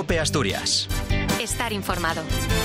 COPE Asturias. Estar informado.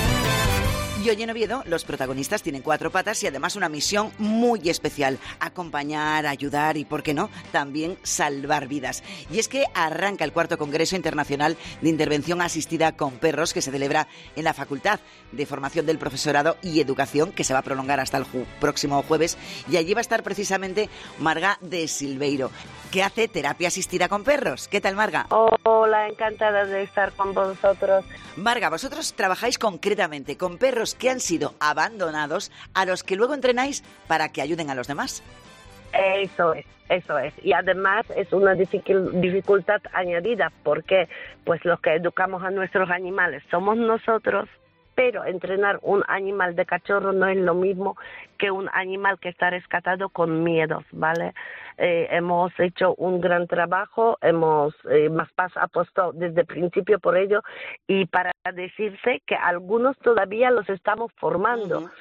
Y hoy en Oviedo los protagonistas tienen 4 patas y además una misión muy especial: acompañar, ayudar y, ¿por qué no?, también salvar vidas. Y es que arranca el 4º Congreso Internacional de Intervención Asistida con Perros, que se celebra en la Facultad de Formación del Profesorado y Educación, que se va a prolongar hasta el próximo jueves. Y allí va a estar precisamente Marga de Silveiro, que hace terapia asistida con perros. ¿Qué tal, Marga? Hola, encantada de estar con vosotros. Marga, vosotros trabajáis concretamente con perros que han sido abandonados, a los que luego entrenáis para que ayuden a los demás. Eso es. Y además es una dificultad añadida, porque pues los que educamos a nuestros animales somos nosotros, pero entrenar un animal de cachorro no es lo mismo que un animal que está rescatado con miedos, ¿vale? Hemos hecho un gran trabajo, Maspaz apostó desde el principio por ello, y para decirse que algunos todavía los estamos formando. Uh-huh.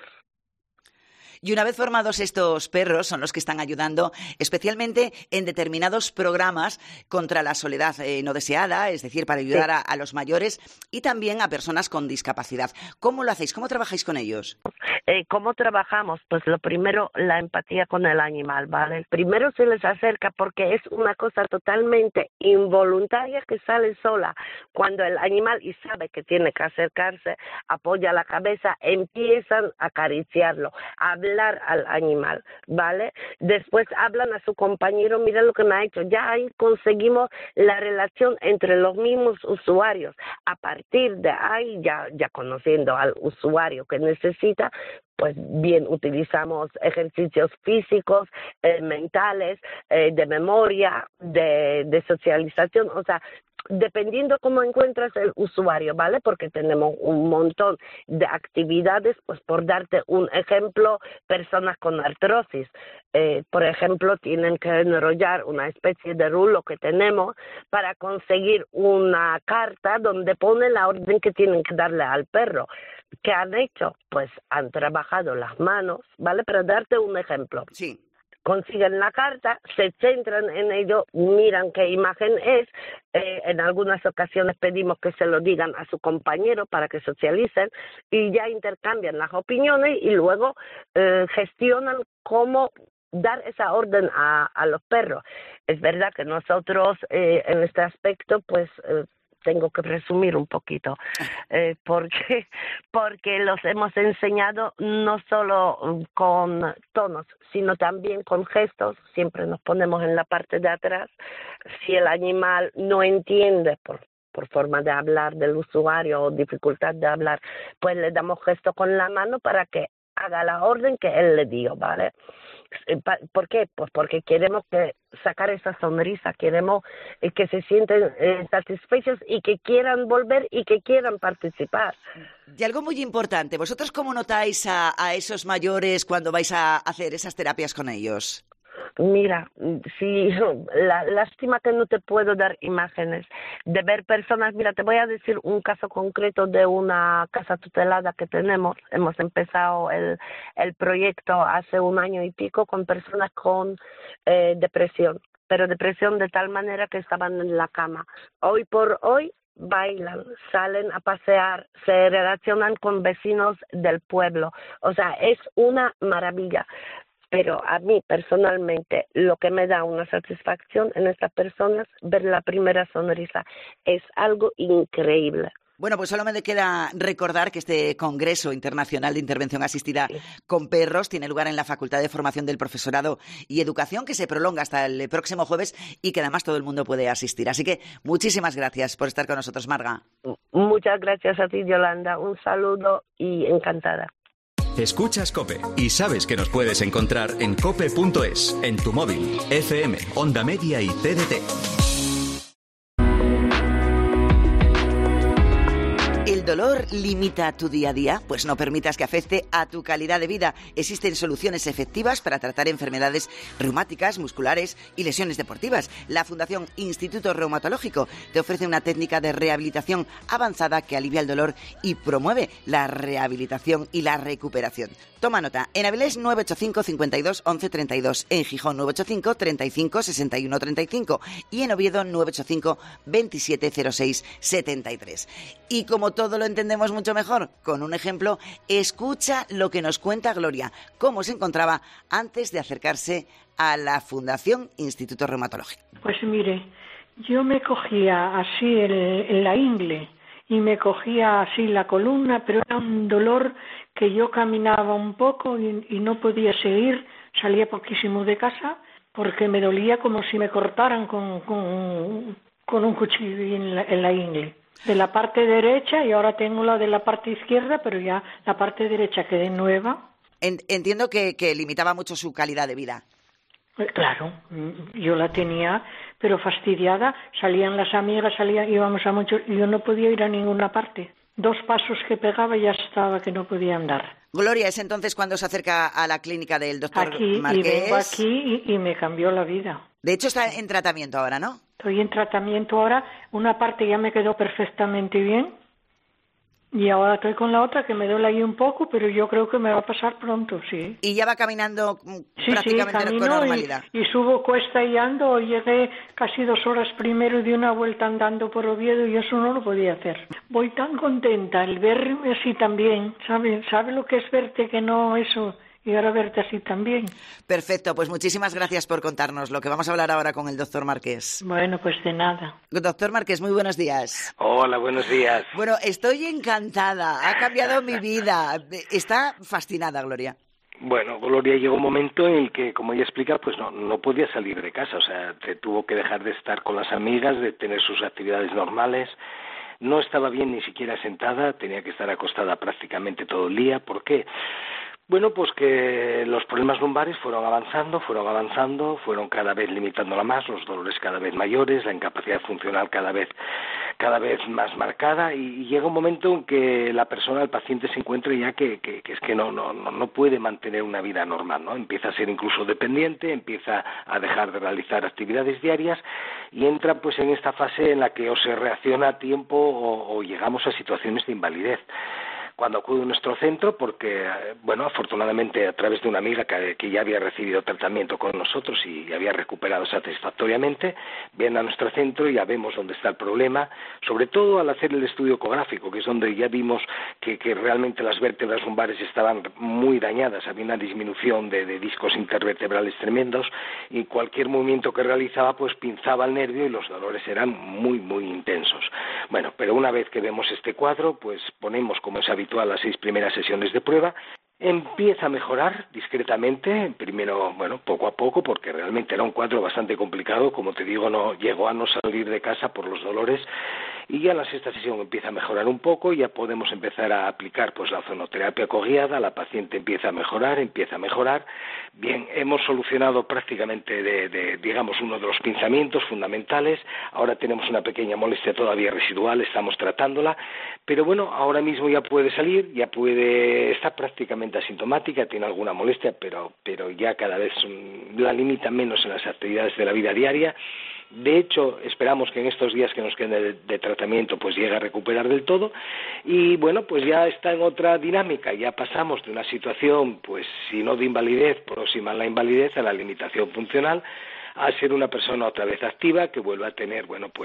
Y una vez formados, estos perros son los que están ayudando especialmente en determinados programas contra la soledad no deseada, es decir, para ayudar a los mayores y también a personas con discapacidad. ¿Cómo lo hacéis? ¿Cómo trabajáis con ellos? ¿Cómo trabajamos? Pues lo primero, la empatía con el animal, ¿vale? Primero se les acerca porque es una cosa totalmente involuntaria que sale sola. Cuando el animal y sabe que tiene que acercarse, apoya la cabeza, empiezan a acariciarlo, a hablar al animal, ¿vale? Después hablan a su compañero, mira lo que me ha hecho. Ya ahí conseguimos la relación entre los mismos usuarios. A partir de ahí, ya conociendo al usuario que necesita, pues bien, utilizamos ejercicios físicos, mentales, de memoria, de socialización, o sea, dependiendo cómo encuentras el usuario, ¿vale? Porque tenemos un montón de actividades, pues por darte un ejemplo, personas con artrosis, por ejemplo, tienen que enrollar una especie de rulo que tenemos para conseguir una carta donde pone la orden que tienen que darle al perro. ¿Qué han hecho? Pues han trabajado las manos, ¿vale? Para darte un ejemplo. Sí. Consiguen la carta, se centran en ello, miran qué imagen es, en algunas ocasiones pedimos que se lo digan a su compañero para que socialicen y ya intercambian las opiniones y luego gestionan cómo dar esa orden a los perros. Es verdad que nosotros en este aspecto pues tengo que resumir un poquito, porque los hemos enseñado no solo con tonos, sino también con gestos. Siempre nos ponemos en la parte de atrás. Si el animal no entiende por forma de hablar del usuario o dificultad de hablar, pues le damos gesto con la mano para que haga la orden que él le dio, ¿vale? ¿Por qué? Pues porque queremos sacar esa sonrisa, queremos que se sienten satisfechos y que quieran volver y que quieran participar. Y algo muy importante, ¿vosotros cómo notáis a esos mayores cuando vais a hacer esas terapias con ellos? Mira, sí, la lástima que no te puedo dar imágenes de ver personas. Mira, te voy a decir un caso concreto de una casa tutelada que tenemos. Hemos empezado el proyecto hace 1 año y pico con personas con depresión, pero depresión de tal manera que estaban en la cama. Hoy por hoy bailan, salen a pasear, se relacionan con vecinos del pueblo. O sea, es una maravilla. Pero a mí personalmente lo que me da una satisfacción en estas personas, ver la primera sonrisa, es algo increíble. Bueno, pues solo me queda recordar que este Congreso Internacional de Intervención Asistida con Perros tiene lugar en la Facultad de Formación del Profesorado y Educación, que se prolonga hasta el próximo jueves y que además todo el mundo puede asistir. Así que muchísimas gracias por estar con nosotros, Marga. Muchas gracias a ti, Yolanda. Un saludo y encantada. Escuchas COPE y sabes que nos puedes encontrar en cope.es, en tu móvil, FM, Onda Media y TDT. ¿El dolor limita tu día a día? Pues no permitas que afecte a tu calidad de vida. Existen soluciones efectivas para tratar enfermedades reumáticas, musculares y lesiones deportivas. La Fundación Instituto Reumatológico te ofrece una técnica de rehabilitación avanzada que alivia el dolor y promueve la rehabilitación y la recuperación. Toma nota. En Avilés 985 52 11 32, en Gijón 985 35 61 35 y en Oviedo 985 27 06 73. Y como todo lo entendemos mucho mejor, con un ejemplo, escucha lo que nos cuenta Gloria, cómo se encontraba antes de acercarse a la Fundación Instituto Reumatológico. Pues mire, yo me cogía así en la ingle y me cogía así la columna, pero era un dolor que yo caminaba un poco y no podía seguir, salía poquísimo de casa porque me dolía como si me cortaran con un cuchillo en la ingle. De la parte derecha, y ahora tengo la de la parte izquierda, pero ya la parte derecha quedé nueva. Entiendo que limitaba mucho su calidad de vida. Claro, yo la tenía, pero fastidiada. Salían las amigas, íbamos a muchos, y yo no podía ir a ninguna parte. 2 pasos que pegaba y ya estaba que no podía andar. Gloria, es entonces cuando se acerca a la clínica del doctor Marqués. Y vengo aquí y me cambió la vida. De hecho, está en tratamiento ahora, ¿no? Estoy en tratamiento ahora. Una parte ya me quedó perfectamente bien. Y ahora estoy con la otra que me duele ahí un poco, pero yo creo que me va a pasar pronto, sí. Y ya va caminando prácticamente con normalidad. Y subo cuesta y ando. Llegué casi 2 horas primero y di una vuelta andando por Oviedo y eso no lo podía hacer. Voy tan contenta al verme así también, ¿sabe lo que es verte que no eso? Y ahora verte así también. Perfecto, pues muchísimas gracias por contarnos lo que vamos a hablar ahora con el doctor Marqués. Bueno, pues de nada. Doctor Marqués, muy buenos días. Hola, buenos días. Bueno, estoy encantada, ha cambiado mi vida. Está fascinada, Gloria. Bueno, Gloria llegó un momento en el que, como ella explica, pues no podía salir de casa, o sea, tuvo que dejar de estar con las amigas, de tener sus actividades normales. No estaba bien ni siquiera sentada, tenía que estar acostada prácticamente todo el día. ¿Por qué? Bueno, pues que los problemas lumbares fueron avanzando, fueron cada vez limitándola más, los dolores cada vez mayores, la incapacidad funcional cada vez más marcada y llega un momento en que la persona, el paciente se encuentra ya que es que no puede mantener una vida normal, ¿no? Empieza a ser incluso dependiente, empieza a dejar de realizar actividades diarias y entra pues en esta fase en la que o se reacciona a tiempo o llegamos a situaciones de invalidez. Cuando acude a nuestro centro, porque, bueno, afortunadamente a través de una amiga que ya había recibido tratamiento con nosotros y había recuperado satisfactoriamente, viene a nuestro centro y ya vemos dónde está el problema, sobre todo al hacer el estudio ecográfico, que es donde ya vimos que realmente las vértebras lumbares estaban muy dañadas, había una disminución de discos intervertebrales tremendos y cualquier movimiento que realizaba pues pinzaba el nervio y los dolores eran muy, muy intensos. Bueno, pero una vez que vemos este cuadro, pues ponemos, como es habitual, las 6 primeras sesiones de prueba, empieza a mejorar discretamente, primero, bueno, poco a poco, porque realmente era un cuadro bastante complicado, como te digo, no llegó a no salir de casa por los dolores, y ya en la 6ª sesión empieza a mejorar un poco, ya podemos empezar a aplicar pues la ozonoterapia coguiada, la paciente empieza a mejorar, bien, hemos solucionado prácticamente digamos, uno de los pinzamientos fundamentales, ahora tenemos una pequeña molestia todavía residual, estamos tratándola, pero bueno, ahora mismo ya puede salir, está prácticamente asintomática, tiene alguna molestia, pero ya cada vez la limita menos en las actividades de la vida diaria. De hecho, esperamos que en estos días que nos queden de tratamiento pues llegue a recuperar del todo y bueno, pues ya está en otra dinámica, ya pasamos de una situación, pues si no de invalidez, próxima a la invalidez, a la limitación funcional, a ser una persona otra vez activa que vuelva a tener,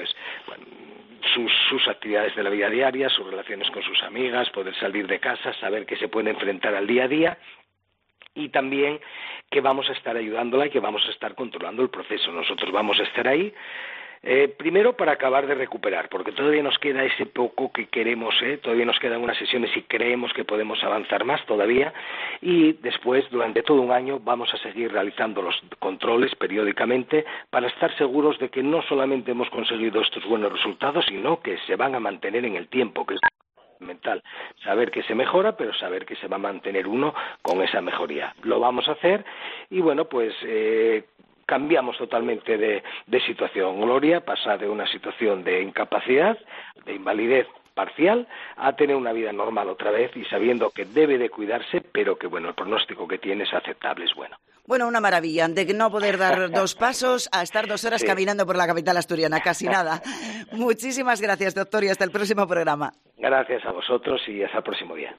sus actividades de la vida diaria, sus relaciones con sus amigas, poder salir de casa, saber que se puede enfrentar al día a día y también que vamos a estar ayudándola y que vamos a estar controlando el proceso. Nosotros vamos a estar ahí, primero para acabar de recuperar, porque todavía nos queda ese poco que queremos, todavía nos quedan unas sesiones y creemos que podemos avanzar más todavía, y después, durante todo un año, vamos a seguir realizando los controles periódicamente para estar seguros de que no solamente hemos conseguido estos buenos resultados, sino que se van a mantener en el tiempo, que es mental, saber que se mejora, pero saber que se va a mantener uno con esa mejoría. Lo vamos a hacer y bueno, pues cambiamos totalmente de situación. Gloria pasa de una situación de incapacidad, de invalidez parcial a tener una vida normal otra vez y sabiendo que debe de cuidarse, pero que bueno, el pronóstico que tiene es aceptable, es bueno. Bueno, una maravilla, de no poder dar 2 pasos a estar 2 horas caminando por la capital asturiana, casi nada. Muchísimas gracias, doctor, y hasta el próximo programa. Gracias a vosotros y hasta el próximo día.